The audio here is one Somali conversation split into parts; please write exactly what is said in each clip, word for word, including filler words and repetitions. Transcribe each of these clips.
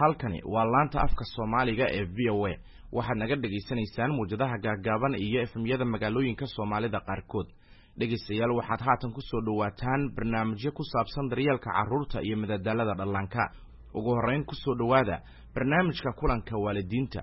halkani waa laanta afka Soomaaliga ee V O A waxaad naga dhageysanaysaan muujadaha gaagaaban iyo F M-yada magaalooyinka Soomaalida qaarkood dhageystayaal waxaad haatan ku soo dhawaataan barnaamijyo ku saabsan daryeelka carruurta iyo madadaalada dhallaanka ugu horeyn ku soo dhawaada barnaamijka kulanka waalidiinta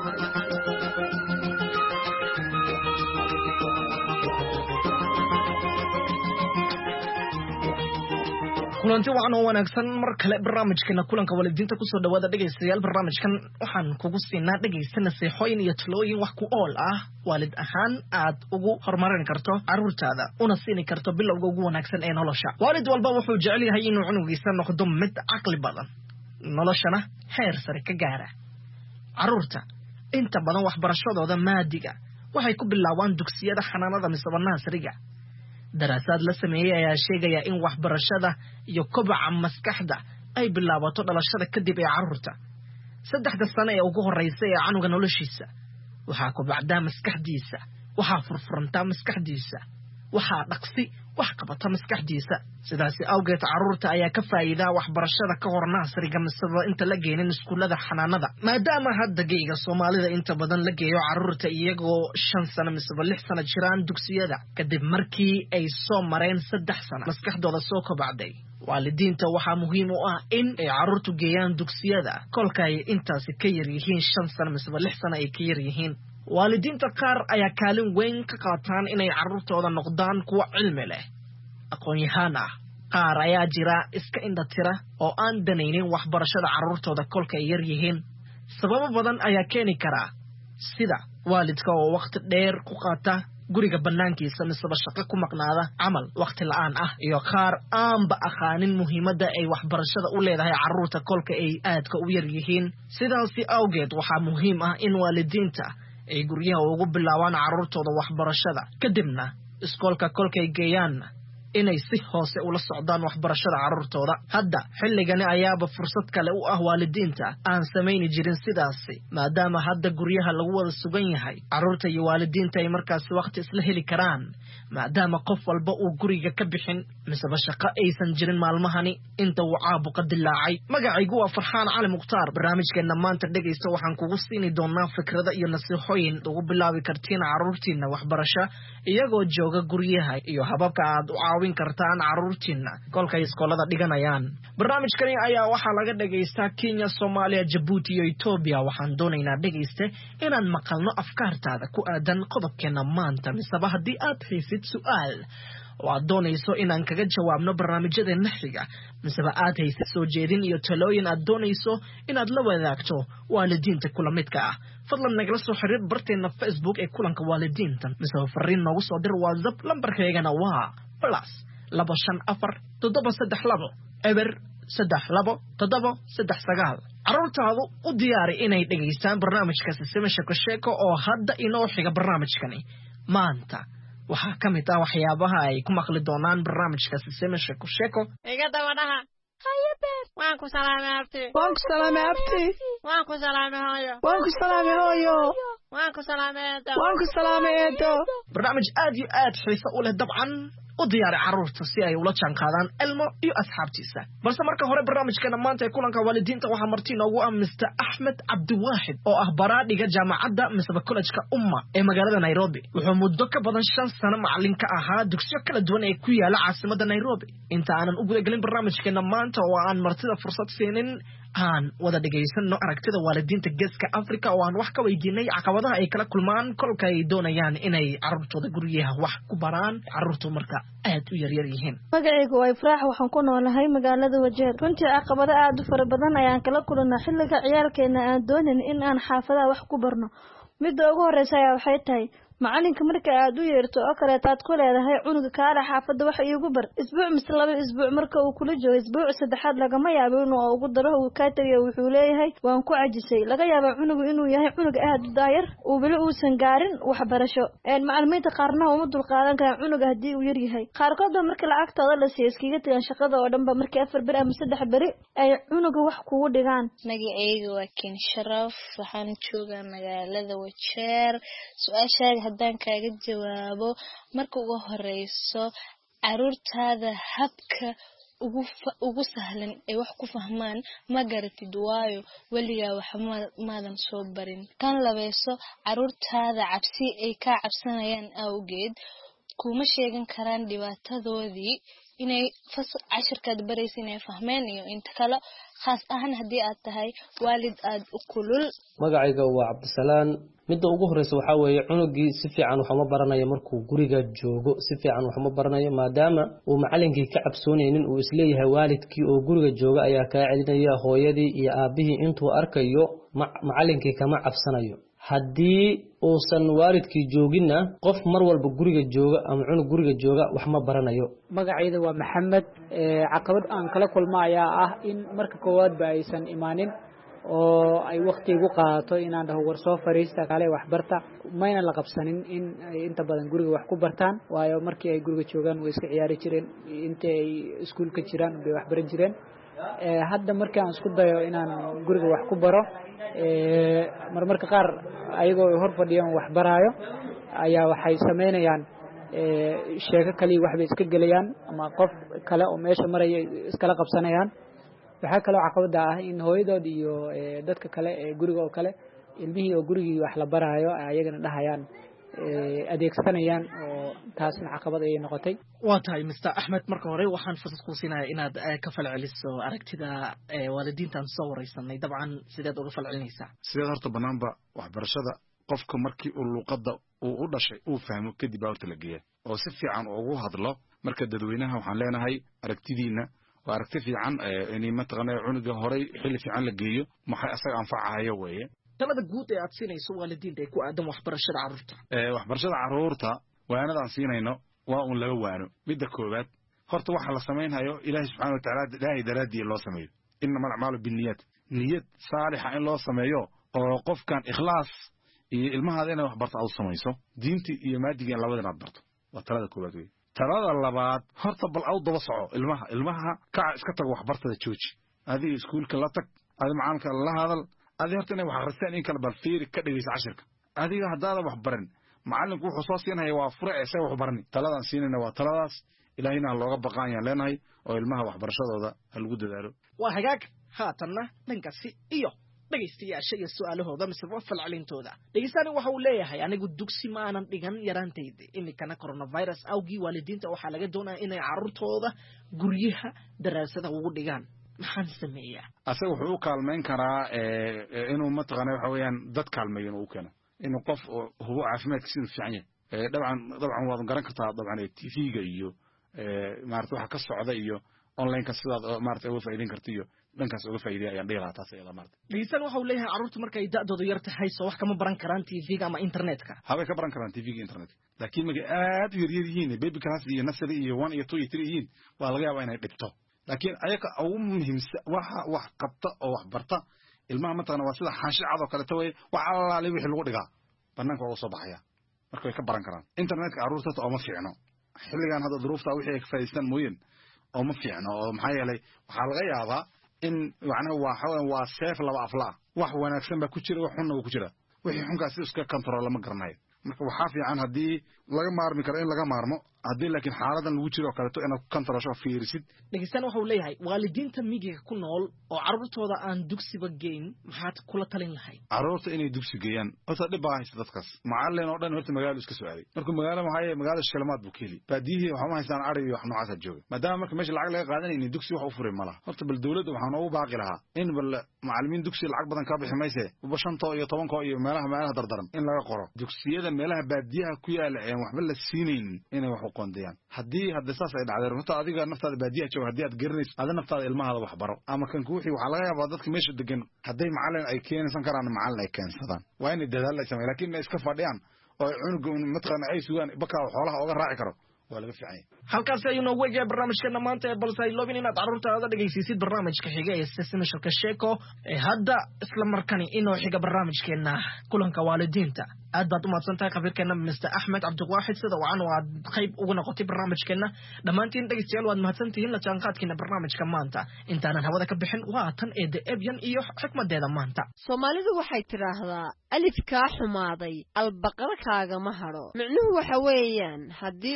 kulanti waxaan oo wanaagsan mar kale barnaamijkeena kulanka waalidiinta ku soo dhawaada dhageystayaal barnaamijkan waxaan kugu siinaa dhageysta nasiixooyin iyo talooyin wax ku ool ah waalid ahaan aad ugu horumarin karto carruurtaada una siin karto bilowga ugu wanaagsan ee nolosha waalid walba wuxuu jecel yahay inuu cunugiisa noqdo mid caqli badan noloshana heer sare ka gaara carruurta inta badan waxbarashadooda maadiga waxay ku bilaabaan dugsiyada xanaanada mise naasriga daraasad la sameeyay ayaa sheegaya in waxbarashada iyo kobaca maskaxda ay bilaabato dhalashada kadib ee carruurta saddexda sano ee ugu horeysa ee canuga noloshiisa waxaa kobacda maskaxdiisa waxaa furfuranta maskaxdiisa waxaa dhaqsi wax qabata maskaxdiisa sidaas awgeed carruurta ayaa ka faa'iidaa waxbarashada ka hor naasriga misaba inta la geenin iskuulada xanaanada maadaama hadda geeyga Soomaalida inta badan la geeyo carruurta iyagoo shan sano misaba lix sano jiraan dugsiyada kadib markii ay soo mareen saddex sano maskaxdooda soo kobacday waalidiinta waxaa muhiim u ah in ay carruurtu geeyaan dugsiyada kolka ay intaasi ka yar yihiin shan sano misaba lix sano ay ka yar yihiin waalidiinta qaar ayaa kaalin weyn ka qaataan inay carruurtooda noqdaan kuwa cilmi leh aqoon-yahan ah qaar ayaa jira iska indhatira oo aan danaynin waxbarashada carruurtooda kolka ay yar yihiin sababo badan ayaa keeni kara sida waalidka oo waqti dheer ku qaata guriga banaankiisa misaba shaqo ku maqnaada camal waqti la'aan ah iyo qaar aanba aqaanin muhiimadda ay waxbarashada u leedahay carruurta kolka ay aadka u yar yihiin sidaasi awgeed waxaa muhiim ah in waalidiinta ay guryaha ugu bilaabaan carruurtooda waxbarashada kadibna iskoolka kolkay geeyaan inay si hoose ula socdaan waxbarashada carruurtooda hadda xilligani ayaaba fursad kale u ah waalidiinta aan samayni jirin sidaasi maadaama hadda guryaha lagu wada sugan yahay carruurta iyo waalidiinta ay markaasi waqti isla heli karaan maadaama qof walba uu guriga ka bixin misaba shaqo aysan jirin maalmahani inta uu caabuqa dilaacay magacaygu waa Farxaan Cali Mukhtaar barnaamijkeena maanta dhageysta waxaan kugu siini doonaa fikrado iyo nasiixooyin ugu bilaabi kartiin carruurtiina waxbarasho iyagoo jooga guryaha iyo hababka aad u caawin kartaan carruurtiina kolkay iskoolada dhiganayaan barnaamijkani ayaa waxaa laga dhageystaa Kenya, Soomaaliya, Djibouti iyo Ethiopia waxaan doonaynaa dhageyste inaan maqalno afkaartaada ku aadan qodobkeena maanta misaba haddii aad haysid su'aal oo aad doonayso inaan kaga jawaabno barnaamijyadeena xiga misaba aad haysid soo jeedin iyo talooyin aad doonayso inaad la wadaagto waalidiinta kula midka ah fadlan nagala soo xiriir barteena Facebook ee kulanka waalidiinta misaba fariin noogu soo dir WhatsApp lambarkeegana waa plus laba shan afar toddoba saddex labo eber saddex labo toddoba saddex sagaal carruurtaadu u diyaari inay dhageystaan barnaamijka Sisima Sheeko Sheeko oo hadda inoo xiga barnaamijkani maanta waxaa ka mid ah waxyaabaha ay ku maqli doonaan barnaamijka Sisima Sheeko Sheeko iga dabadhaha haye beer waan ku salaamay abti waan ku salaamay abti waan ku salaamay hooyo waan ku salaamay hooyo waan ku salaamay eedo waan ku salaamay eedo barnaamij aad iyo aad xiiso u leh dabcan u diyaari carruurta si ay ula jaanqaadaan ilmo iyo asxaabtiisa balse marka hore barnaamijkeena maanta ee kulanka waalidiinta waxaa marti noogu ah Mister Axmed Cabdiwaahid oo ah baraadhiga jaamacadda misaba college-ka Umma ee magaalada Nairobi wuxuu muddo ka badan shan sano macallin ka ahaa dugsiyo kala duwan ee ku yaala caasimadda Nairobi inta aanan u guda gelin barnaamijkeena maanta oo aan martida fursad siinin aan wada dhageysano aragtida waalidiinta geeska Afrika oo aan wax ka weydiinay caqabadaha ay kala kulmaan kolka ay doonayaan inay carruurtooda guryaha wax ku baraan carruurtu marka aad u yar yar yihiin magacaygu waa Ifraax waxaan ku noolahay magaalada Wajeer runtii caqabado aad u fara badan ayaan kala kulannaa xilliga ciyaalkeena aan doonin in aan xaafadaha wax ku barno midda ugu horeysa ayaa waxay tahay macalinka marka aad u yeerto oo kale taad ku leedahay cunuga kaala xaafada wax iigu bar isbuuc mise laba isbuuc marka uu kula joogo isbuuc saddexaad lagama yaabo inuu ugu daro uu ka tagay wuxuu leeyahay waan ku cajisay laga yaabo cunugu inuu yahay cunug aad u daayar uu weli uusan gaarin waxbarasho een macallimiinta qaarna uma dul qaadan karaan cunuga haddii uu yar yahay qaarkood marka lacagtooda la siiyo iskiga tagaan shaqada oo dhanba markii afar beri ama saddex beri ay cunuga wax kugu dhigaan magacaygu waa Kin Sharaf waxaan joogaa magaalada Wajeer su'aasha haddaan kaaga jawaabo marka ugu horeyso carruurtaada habka ugu ugu sahlan ay wax ku fahmaan ma garatid waayo waligaa wax maadan soo barin kan labeeso caruurtaada cabsi ay ka cabsanayaan awgeed kuma sheegan karaan dhibaatadoodii inay cashirkaad baraysa inay fahmeen iyo inta kale khaas ahaan haddii aad tahay waalid aad u kulul. magacayga waa Cabdisalaan. midda ugu horeysa waxa weeye cunugii si fiican wax uma baranayo markuu guriga joogo si fiican wax uma baranayo maadaama uu macallinkii ka cabsoonaynin uu isleeyahay waalidkii oo guriga jooga ayaa ka celinaya hooyadii iyo aabihii intuu arkayo macallinkii kama cabsanayo. haddii uusan waalidkii jooginna qof mar walba guriga jooga ama cunug guriga jooga wax ma baranayo. magacayda waa Maxamed. caqabad aan kala kulmo ayaa ah in marka koowaad ba aysan imaanin oo ay waqti ugu qaato inaan dhaho war soo fariista kale wax barta mayna la qabsanin in ay inta badan guriga wax ku bartaan waayo markii ay guriga joogaan way iska ciyaari jireen inta ay iskuulka jiraan bay wax baran jireen. hadda markii aan isku dayo inaan guriga wax ku baro marmarka qaar ayagoo hor fadhiyaan wax baraayo ayaa waxay sameynayaan sheeko kale wax bay iska gelayaan ama qof kale oo meesha maraya iskala qabsanayaan. waxaa kaloo caqabada ah in hooyadood iyo dadka kale ee guriga oo kale ilmihii oo gurigii wax la baraayo ayagana dhahayaan adeegsanayaan oo taasna caqabad ay noqotay. waa tahay mister Axmed marka hore waxaan fursad ku siinayaa inaad ka falceliso aragtida waalidiintan soo wareysanay dabcan sideed uga falcelinaysaa. sideed horta banaanba waxbarashada qofka markii uu luqadda uu u dhashay uu fahmo kadib baa horta la geeyaa oo si fiican ugu hadlo. marka dadweynaha waxaan leenahay aragtidiina waa aragti fiican inay mataqaanaa cunuga horay xilli fiican la geeyo maxay asaga anfacayo weeye. talada guud ee aad siinayso waalidiinta ay ku aadan waxbarashada carruurta ee waxbarashada carruurta waanada aan siinayno waa un laga waano. midda koowaad horta waxa la sameeynayo ilaahay subxaanahu wa ta'aala ilaahay daraadii loo sameeyo innamal a'maalu binniyat niyad saalixa in loo sameeyo oo qofkan ikhlaas iyo ilmahaada inay waxbarto aad samayso diinta iyo maadiga labadana aad barto waa talada koowaad weeye. talada labaad horta bal aw daba soco ilmaha ilmaha ka iska tag waxbartada jooji adiga iskuulka la tag adiga macalinka la hadal adiga horta inay wax akhristaan in kala balfiiri ka dhigaysa cashirka adiga haddaada wax baran macallinku wuxuu soo siinaya waa fure isaga wax barani. taladan siinayna waa taladaas ilaahayna looga baqaan yaan leenahay oo ilmaha waxbarashadooda lagu dadaalo. waa hagaag haatanna dhankaasi iyo dhageystayaasha iyo su'aalahooda mise falcelintooda. dhegeystaani waxa uu leeyahay anigu dugsi ma aanan dhigan yaraantayda imikana coronavirus awgii waalidiinta waxaa laga doonaya inay carruurtooda guryaha daraasada ugu dhigaan maxaan sameeyaa. asaga wuxuu u kaalmeyn karaa inuu mataqaana waxa weeyaan dad kaalmeeyo inuu u keeno inuu qof hubo caafimaadka siduu fiican yahay. dabcan dabcan waad garan kartaa dabcan t v-ga iyo maarata waxa ka socda iyo online-ka sidaad maarata uga faa'iideyn karta iyo dhankaas uga faa'iideeya ayaan dhihi lahaa taas iyada maarata. dhegeysan waxa uu leeyahay carruurta markay da'doodu yar tahay soo wax kama baran karaan t v-ga ama internetka. habay ka baran karaan t v-ga internetka laakiin markay aad u yaryar yihiin baby class iyo nursery iyo one iyo two iyo three yihiin waa laga yaabaa inay dhibto. laakiin ayaga ugu muhiimsan waxa wax qabta oo wax barta ilmaha mataqaana waa sida xaashicad oo kale taway wax allaale wixii lagu dhigaa banaanka waa soo baxaya marka way ka baran karaan. internetka carruurta oo ma fiicno xilligan hadda duruufta wixii ay ka faa'iideystaan mooyeen oo ma fiicno oo maxaa yeelay waxaa laga yaabaa in macnaha waa waa seef laba afla wax wanaagsan baa ku jira wax xunna ku jira wixii xunkaas iska control lama garanayo. marka waxaa fiican haddii laga maarmi karo in laga maarmo haddii laakiin xaaladan lagu jiro kaleeto inaad controlsho fiirisid. dhegeysan waxa uu leeyahay waalidiinta miyiga ku nool oo carruurtooda aan dugsiba geyn maxaad kula talin lahayd. carruurta inay dugsi geeyaan horta dhib baa haysta dadkaas macallin oo dhan horta magaalo iska soo aaday markuu magaalo maxay magaalada shilmaad buu keeli baadiyihii waxa ma haystaan ari iyo wax noocaas ah jooga maadaama marka meesha lacag laga qaadanaynin dugsi wax u furay ma laha. horta bal dawladda waxaan ugu baaqi lahaa in bal macallimiin dugsi lacag badan ka bixi mayse shanto iyo tobanko iyo meelaha meelaha dardaran in laga qoro dugsiyada meelaha baadiyaha ku yaala ee waxba la siinaynin inay wax u qoondayaan. haddii hadda saas ay dhacday runta adiga naftaada baadiyaha jooga haddii aad garanayso adiga naftaada ilmahaada wax baro ama kan ku wixii waxaa laga yaabaa dadka meesha degan hadday macallin ay keenaysan karaan macallin ay keensadaan waa inay dadaal ay sameeyaan laakiin ma iska fadhiyaan oo cunuga mataqaana ay sugaan bakaa xoolaha uga raaci karo waa laga fiican yahay. halkaas ayuu noogu eegaya barnaamijkeena maanta ee balse ay loobin inaad carruurtaada dhegaysiisid barnaamijka xiga ee sessionka sheeko ee hadda isla markani inoo xiga barnaamijkeena kulanka waalidiinta. aad baad u mahadsan tahay khabiirkeena mister Axmed Cabdiwaaxid sida wacan oo aad qayb uga noqotay barnaamijkeena. dhammaantiin dhegeystayaal waad mahadsan tihiin la jaanqaadkiina barnaamijka maanta intaanan hawada ka bixin waa tan ee The Evian iyo xikmadeeda maanta. Soomaalidu waxay tiraahdaa alif kaa xumaaday albaqara kaagama haro micnuhu waxa weeyaan haddii uu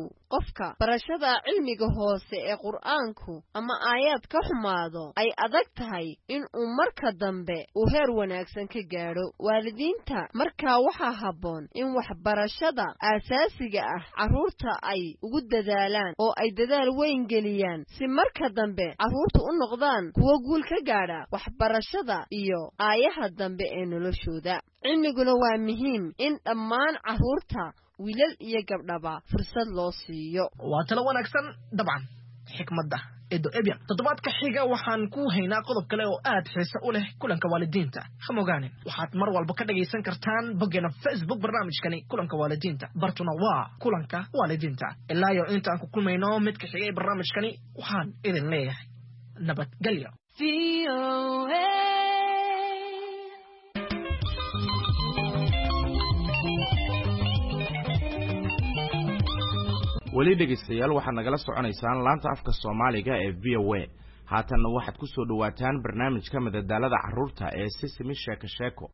qofka barashada cilmiga hoose ee quraanku ama aayad ka xumaado ay adag tahay in uu marka dambe uu heer wanaagsan ka gaaro waalidiinta marka waxa haboon in wax barashada asaasiga ah caruurta ay ugu dadaalaan oo ay dadaal weyn geliyaan si marka dambe caruurtu u noqdaan kuwa guul ka gaara wax barashada iyo aayaha dambe ee noloshooda cilmiguna waa muhiim in dhammaan caruurta wiilal iyo gabdhaba fursad loo siiyo waa talo wanaagsan dabcan xikmadda edo ebian toddobaadka xiga waxaan ku haynaa qodob kale oo aad xiiso u leh kulanka waalidiinta hamogaanin waxaad mar walba ka dhagaysan kartaan boggeena Facebook barnaamijkani kulanka waalidiinta bartuna waa kulanka waalidiinta ilaa iyo intaan ku kulmayno midka xigay barnaamijkani waxaan idin leeyahay nabadgelyo weli dhegeystayaal waxaad nagala soconaysaan laanta afka Soomaaliga ee V O A haatanna waxaad ku soo dhawaataan barnaamijka madadaalada carruurta ee Sisimi Sheeko Sheeko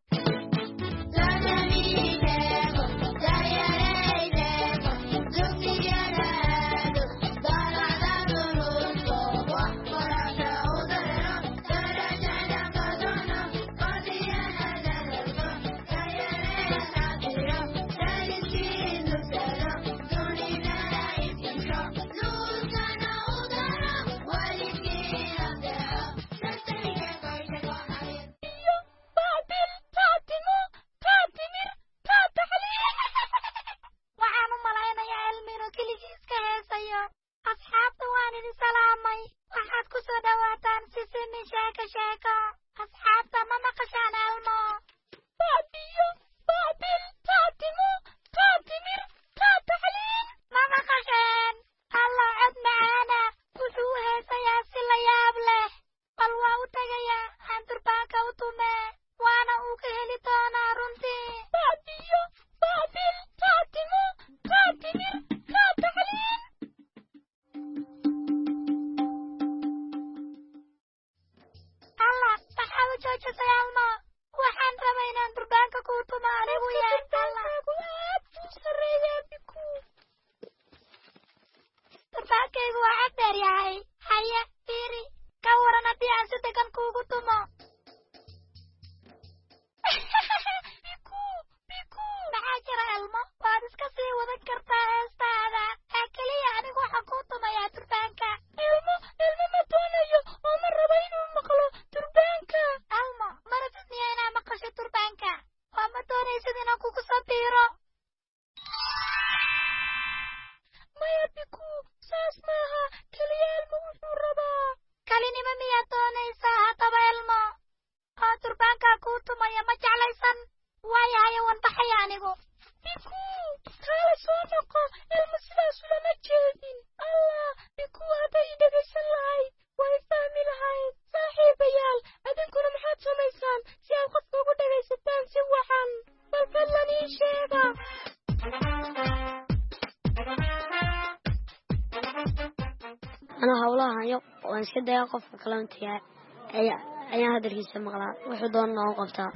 أنا هؤلاء يق وانشد يقف كلام تيا أي أي هذا اللي يسمى غلا وحضرنا وقفتها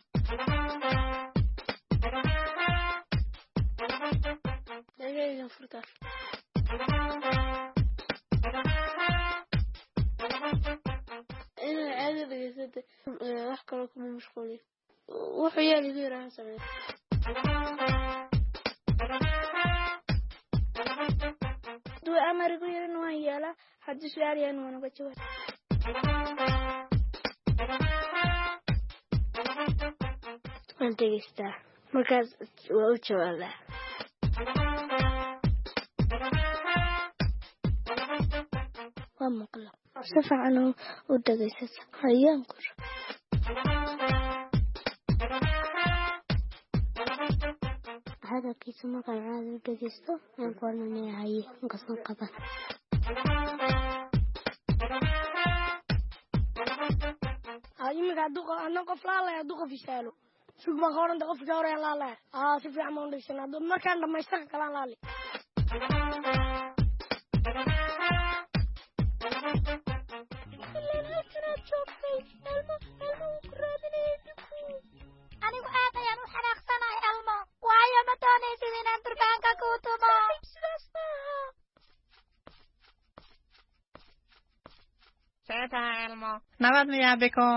دقيقة فرطة أنا عادي بجسد أحكي لكم مشغولي وحيالي ذي راح أسوي دو أمر غير نوعيالا حد سؤال يعني وانا بجوار أنت جستا مركز وأوتشوالا ومقلب صفة عنه ودقيسة هيا انكر هذا كيس مركز عادي ودقيسة ينقلنا مياه هاي نقصنا قبل هاي مقادوغا أنا قفلا لا يدوغا في سالو شوف ما قارن دقف جاري لا لا آه سيف عمان ليسنا دون ما كان لما يستحق كلام لالي anigu aad ayaan u xanaaqsanahay elmo waayo ma doonaysid inaan durbaanka ku tumo sidaas maaha nabad miyaa biko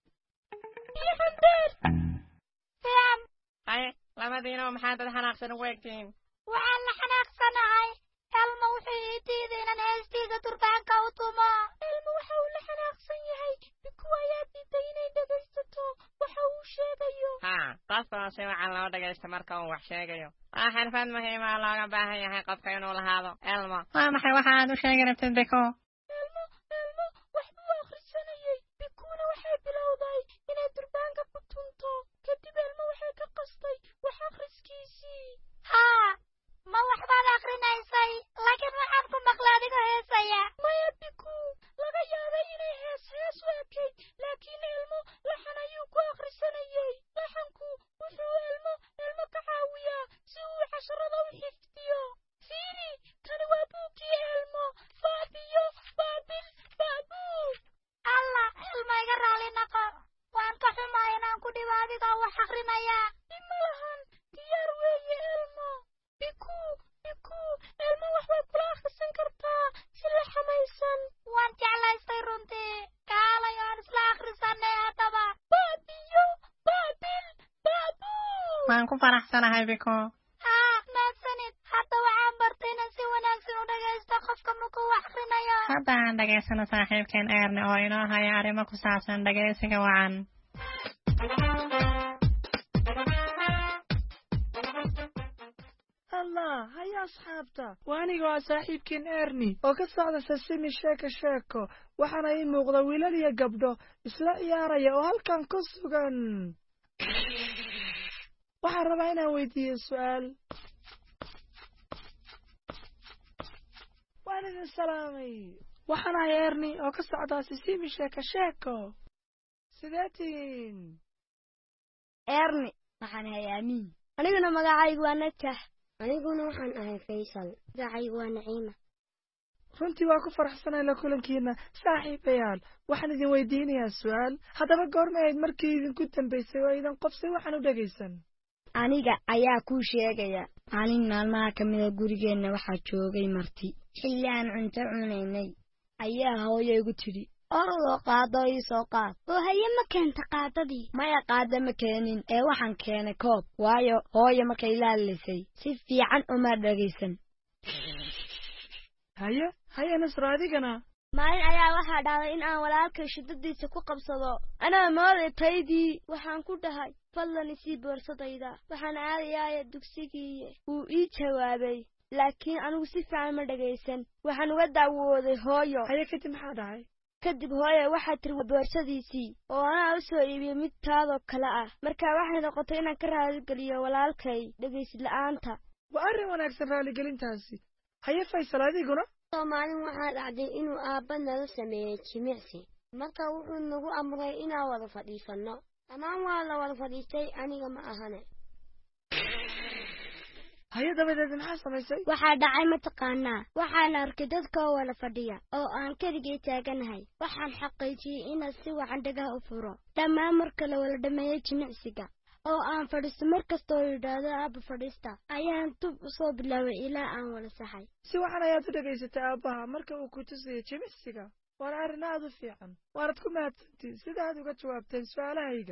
fiican hay labadiina maxaa dad xanaaqsan u eegtiin waxaan la xanaaqsanahay elmo wuxuu ii diiday inaan heestiisa durbaanka u tumo elmo waxa uu la xanaaqsan yahay biku ayaa diiday inay dhegaysato waxa uu sheegayo ha taasoo si wacan loo dhagaysta marka uu wax sheegayo waa xirfad muhiim ah looga baahan yahay qofka inuu lahaado elmo waa maxay waxa aad u sheegi rabtid biko elmo elmo waxbuu akhrisanayay bikuna waxay bilowday inay durbaanka ku tunto kadib elmo waxay ka qastay wax akhriskiisii haa ma waxbaad akhrinaysay laakiin waxaan ku maqlay adigoo heesaya maya biku laga yaabay inay hees hees u ekayd laakiin elmo laxan ayuu ku akhrisanayay laxanku wuxuu elmo elmo ka caawiyaa si uu casharada u xifdiyo fiiri tani waa buuggii elmo baabiyo baabil baabuu alla elmo iga raali noqo waan ka xumaa inaan ku dhibo adigoo wax akrinaya ima lahan diyaar weeye elmo biku biku elmo waxbay kula akhrisan kartaa si la xamaysan waan jeclaystay runtii kaalay aan isla akhrisanay haddaba baabiyo baabil baabuu waan ku faraxsanahay biko haa mahadsanid hadda waxaan bartay inaan si wanaagsan u dhagaysto qofka markuu wax akrinayo hadda aan dhagaysano saaxiibkeen Ernie oo inoo haya arrimo ku saabsan dhagaysiga wacan allah haya asxaabta waa anigoo ah saaxiibkiin Ernie oo ka socda Sesame sheeko sheeko waxaana ii muuqda wiilal iyo gabdho isla ciyaaraya oo halkan ku sugan waxaan rabaa inaan weydiiyo su'aal waan idin salaamay waxaan ahay Ernie oo ka socda Sesame sheeko sheeko sidee tihiin Ernie waxaan ahay Aamin aniguna magacaygu waa Najax aniguna waxaan ahay Faysal magacaygu waa Naciima runtii waa ku faraxsanahay la kulankiina saaxiibayaal waxaan idin weydiinayaa su'aal haddaba goorma ahayd markii idinku dambaysay oo idan qof si waxaan u dhagaysan aniga ayaa kuu sheegaya maalin maalmaha ka mida gurigeenna waxaa joogay marti xilli aan cunto cunaynay ayaa hooyo igu tidhi orodoo qaado ii soo qaad oo haye ma keenta qaadadii maya qaada ma keenin ee waxaan keenay koob waayo hooyo markay ilaalisay si fiican uma dhagaysan haye haye nasro adigana maalin ayaa waxaa dhacday in aan walaalkay shidadiisa ku qabsado anaa mooday taydii waxaan ku dhahay fadlan isii boorsadayda waxaan aadayaaya dugsigii wuu ii jawaabay laakiin anigu si fiican ma dhagaysan waxaan uga daawooday hooyo haye kadib maxaa dhacay kadib hooyo waxaa tiri boorshadiisii oo anaa u soo iibiyey mid taadoo kale ah markaa waxay noqotay inaan ka raaligeliyo walaalkay dhegaysid la'aanta waa arrin wanaagsan raaligelintaasi haye Faysal adiguna maalin waxaa dhacday inuu aabba nala sameeyey jimicsi marka wuxuu nagu amray inaan wada fadhiisanno dhammaan waa la wada fadhiistay aniga ma ahane haye dabadeed maxaa samaysay waxaa dhacay mataqaanaa waxaan arkay dadka oo wada fadhiya oo aan keligay taaganahay waxaan xaqiijiyey inaan si wacan dhagaha u furo dhammaan marka la wada dhameeyey jimicsiga oo aan fadhiisto mar kastoo yidhaahdo aabba fadhiista ayaan dub u soo bilaabay ilaa aan wada saxay si waxan ayaad u dhagaysatay aabbaha marka uu ku tusayay jimicsiga waana arrin aad u fiican waanad ku mahadsantiin sida aad uga jawaabteen su'aalahayga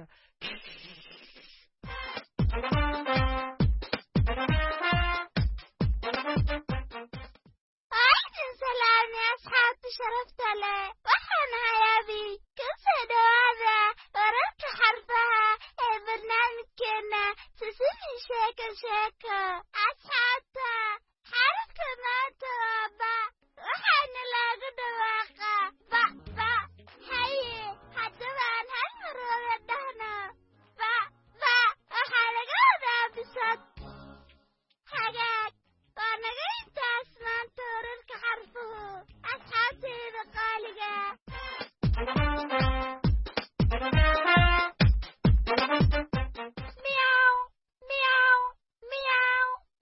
salaami asxaabta sharafta leh waxaan ahay abi kasoo dhawaada wararka xarfaha ee barnaamijkeena Sesame sheeko sheeko asxaabta xarafka maanta waa ba waxaana lagu dhawaaqa ba ba haye haddaba aan hal mar wada dhahno ba ba waxaa laga wadaa bisad hagaag waa naga intaas maanta wararka xarfuhu asxaabteyda qaaliga miyaw miyaw miyaw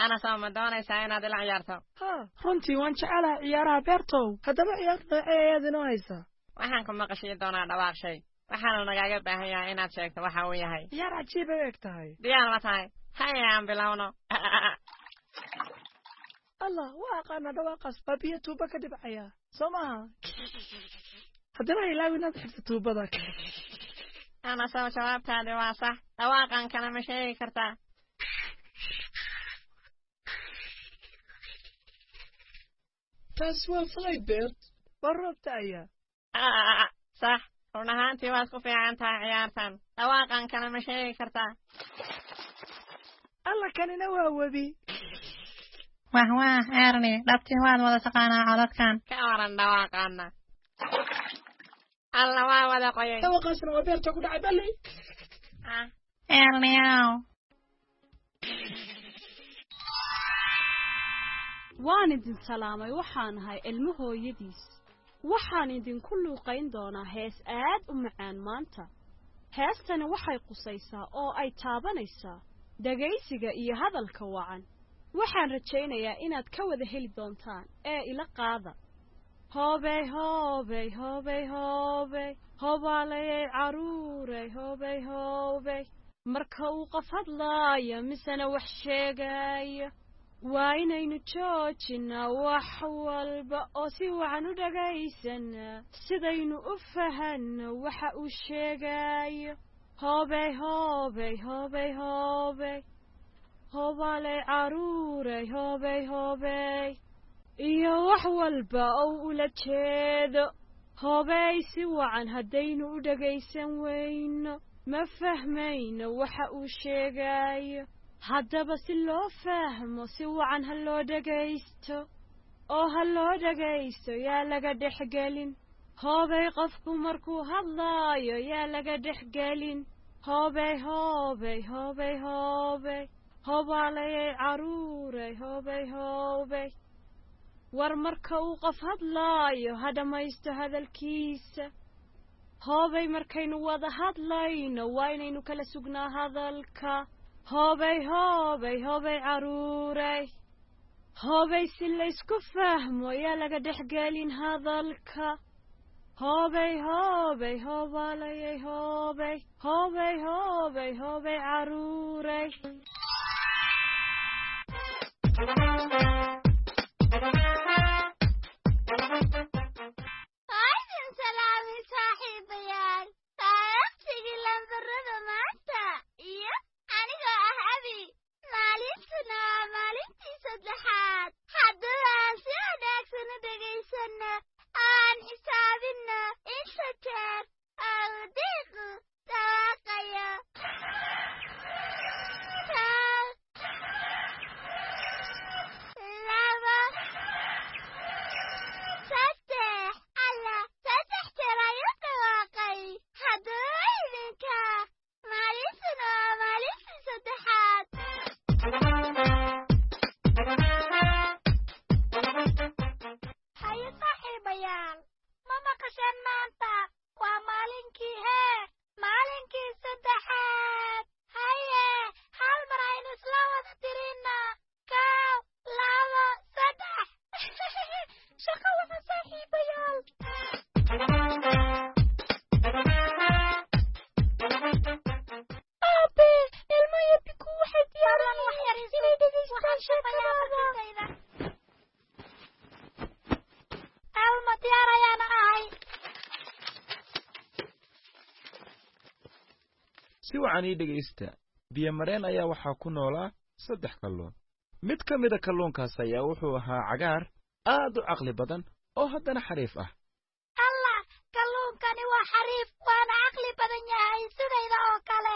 أنا سام دوني ساينا دل عيارتو ها runtii waan jecelahay ciyaaraha beertow haddaba ciyaar noocee ayaad inoo haysaa waxaan ku maqashiin doonaa dhawaaq shay waxaan nagaaga baahan yahay inaad sheegto waxa uu yahay ciyaar cajiib ay eg tahay diyaar ma tahay hayaan bilowno allah waa aqaana dhawaaqaas baabiya tuuba ka dhibcaya soo maaha haddaba ilaawi inaad xirto tuubada أنا سو jawaabtaadi waa sax dhawaaqan kana ma sheegi kartaa taas waa flybeard waa roobta ayaa sax run ahaantii waad ku fiican tahay ciyaartan dhawaaqan kana ma sheegi kartaa alla kanina waa webi wah wah erni dhabtii waad wada taqaanaa codadkan ka waran dhawaaqaana alla waa wada qoyay dhawaaqaasna waa beerta ku dhacay balli erniyow waan idin salaamay waxaan ahay ilmo hooyadiis waxaan idinku luuqayn doonaa hees aad u macaan maanta heestani waxay qusaysaa oo ay taabanaysaa dhagaysiga iyo hadalka wacan waxaan rajaynayaa inaad ka wada heli doontaan ee ila qaada hoobey hoobey hoobey hoobey hobaalayay caruurey hoobey hoobey marka uu qof hadlaaya misena wax sheegaya waa inaynu joojinaa wax walba oo si wacan u dhagaysanaa sidaynu u fahanno waxa uu sheegayo hoobey hoobey hoobey hoobey hobaalay caruurey hoobey hoobey iyo wax walba oo ula jeedo hoobey si wacan haddaynu u dhagaysan weyno ma fahmayno waxa uu sheegayo haddaba si loo fahmo si wacan ha loo dhagaysto oo ha loo dhagaysto yaa laga dhexgelin hoobey qofku markuu hadlaayo yaa laga dhexgelin hoobey hoobey hoobey hoobey hobaalayay caruurey hoobey hoobey war marka uu qof hadlaayo ha dhammaysto hadalkiisa hoobey markaynu wada hadlayno waa inaynu kala sugnaa hadalka hoobey hoobey hoobey caruurey hoobey si laysku fahmo yaa laga dhexgelin hadalka hoobey hoobey hobaalayay hoobey hoobey hoobey hoobey caruurey Aydan salaami saaxiibayaal taariikhtii lambarada maanta iyo aniga ah abi maalintuna waa maalintii saddexaad haddaba aan si wanaagsan u dhagaysano aan xisaabino inta jeer oo diiqu dhawaaqayo si wacan ii dhegaysta biyo-mareen ayaa waxaa ku noolaa saddex kalluun mid ka mida kalluunkaas ayaa wuxuu ahaa cagaar aad u caqli badan oo haddana xariif ah allah kalluunkani waa xariif waana caqli badan yahay sidayda oo kale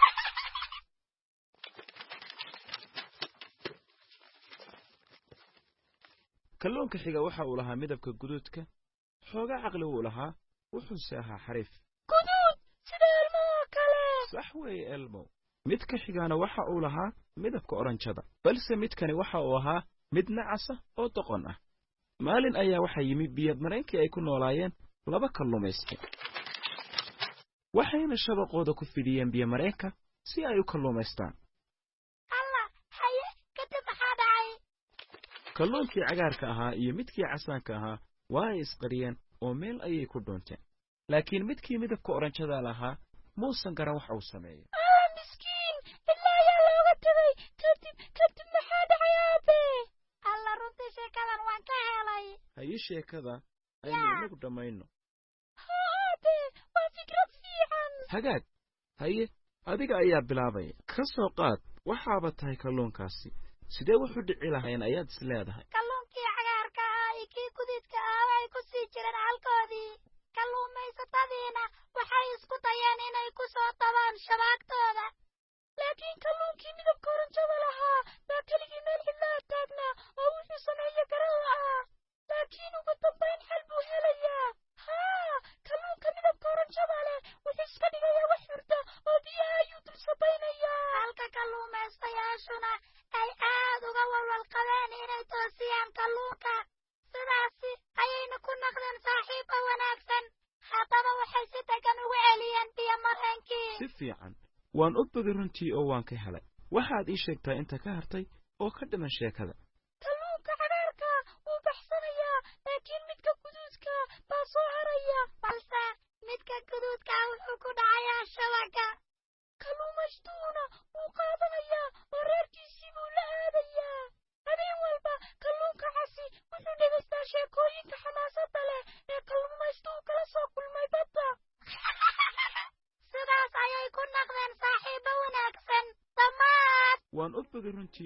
kalluunka xiga waxa uu lahaa midabka guduudka xoogaa caqli wuu lahaa wuxuuse ahaa xariif guduud sida elmo oo kale sax weeye elmo midka xigaana waxa uu lahaa midabka oranjada balse midkani waxa uu ahaa mid nacasa oo doqon ah maalin ayaa waxaa yimi biyo-mareenkii ay ku noolaayeen laba kalluumayste waxayna shabaqooda ku fidiyeen biyo-mareenka si ay u kalluumaystaan allah haye kadib maxaa dhacay kalluunkii cagaarka ahaa iyo midkii casaanka ahaa waa ay isqariyeen oo meel ayay ku dhuunteen laakiin midkii midabka oranjada lahaa muusan garan wax uu sameeyo miskiin ilaa ayaa looga tagay kadib kadib maxaa dhacay aabe alla runtii sheekadan waan ka helay haye sheekada aynu inagu dhammayno aabe waa fikrad fiican hagaag haye adiga ayaa bilaabaya ka soo qaad waxaaba tahay kalluunkaasi sidee wuxuu dhici lahayn ayaad is leedahay kalluunkii cagaarka ahaa iyo kii guduudka ahaa ay ku sii jireen halkoodii kalluumaysatadiina waxay isku dayeen inay ku soo dabaan shabaagtooda laakiin kalluunkii midabka oranjada lahaa baa keligii meel cidlaa taagnaa oo wuxuu sameeye garan la'aa laakiin ugu dambayn xal buu helayaa haa kalluunka midabka oranjada leh wuxuu iska dhigayaa wax hurda oo biyaha ayuu dul sabaynayaa halka kalluumaystayaashuna ay aad uga walwalqabeen inay toosiyaan kalluunka sidaasi ayayna ku naqdeen saaxiibka wanaagsan haddaba waxay si degan ugu celiyeen biyo mareenkii si fiican waan u bogay runtii oo waan ka helay waxaad ii sheegtaa inta ka hartay oo ka dhiman sheekada kalluunka cagaarka wuu baxsanayaa laakiin midka guduudka baa soo haraya balse midka guduudka wuxuu ku dhacayaa shabaga kalluumaystuuna wuu qaadanayaa oo reerkiisii buu la aadayaa habeen walba kalluunka casi wuxuu dhegaystaa sheekooyinka xamaasadda leh ee kalluumaystuhu kala soo kulmay badda sidaas ayay ku naqdeen saaxiibo wanaagsan dhammaad waan u bogay runtii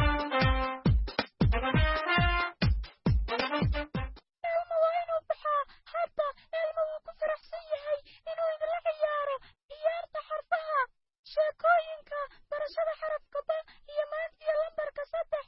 elmo waa inuu baxaa hadda elmo wuu ku faraxsan yahay inuu idinla ciyaaro ciyaarta xarfaha sheekooyinka barashada xarafka ba iyo maanta iyo lambarka saddex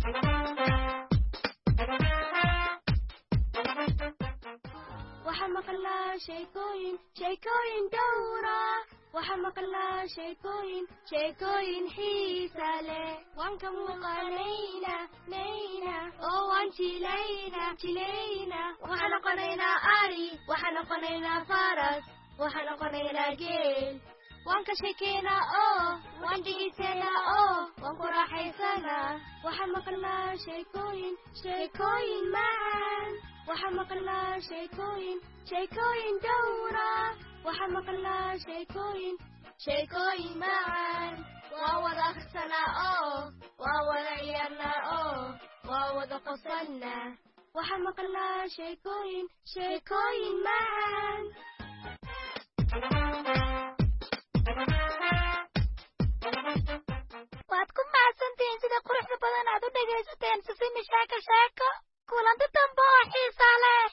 waxaa maqlaa sheekooyin sheekooyin dhowra waxaa maqlaa sheekooyin sheekooyin xiisa leh waan ka muuqanayna nayna oo waan jilayna jilayna waxaan noqonaynaa ari waxaan noqonaynaa faras waxaan noqonaynaa geel waan ka sheekeynaa oo waan dhegeysanaa oo waan ku raaxaysanaa waxaan maqlaa sheekooyin sheekooyin macaan waxaan maqlaa sheekooyin sheekooyin dhowra waxaan maqlaa sheekooyin sheekooyin macaan waa wada akhrisanaa oo waa wada ciyaarnaa oo waa wada qosalnaa waxaan maqlaa sheekooyin sheekooyin macaan waad ku mahadsantihiin sida quruxda badan aad u dhegaysateen sisimi sheeko sheeko kulanti dambe oo xiisa leh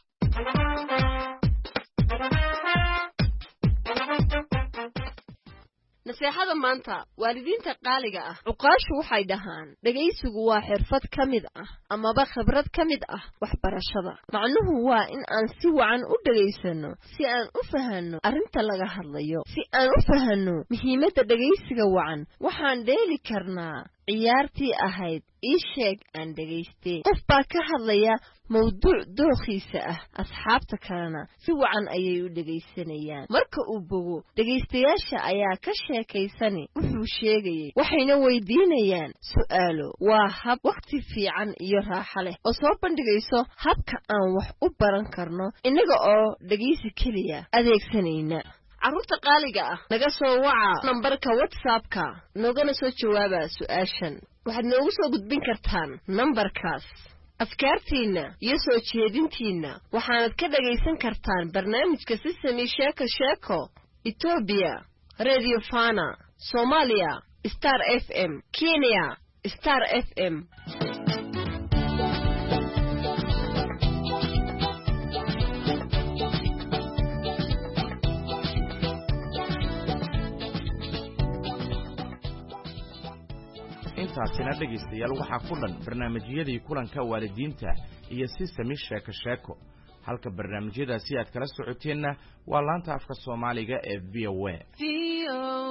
naseexada maanta waalidiinta qaaliga ah cuqaashu waxay dhahaan dhegaysigu waa xirfad ka mid ah amaba khibrad ka mid ah waxbarashada macnuhu waa in aan si wacan u dhegaysanno si aan u fahanno arrinta laga hadlayo si aan u fahanno muhiimadda dhegaysiga wacan waxaan dheeli karnaa ciyaartii ahayd ii sheeg aan dhagaystee qof baa ka hadlaya mawduuc dookhiisa ah asxaabta kalena si wacan ayay u dhegaysanayaan marka uu bogo dhegaystayaasha ayaa ka sheekaysani wuxuu sheegayay waxayna weydiinayaan su'aalo waa hab wakhti fiican iyo raaxo leh oo soo bandhigayso habka aan wax u baran karno innaga oo dhegaysi keliya adeegsanayna carruurta qaaliga ah naga soo waca nambarka whatsappka noogana soo jawaaba su'aashan waxaad noogu soo gudbin kartaan nambarkaas afkaartiinna iyo soo jeedintiinna waxaanad ka dhagaysan kartaan barnaamijka sisami sheeko sheeko etoobiya radio fana soomaaliya star f m kenya star f m intaasina dhegaystayaal waxaa ku dhan barnaamijyadii kulanka waalidiinta iyo sisami sheeko sheeko halka barnaamijyadaasi aad kala socoteenna waa laanta afka soomaaliga ee v o a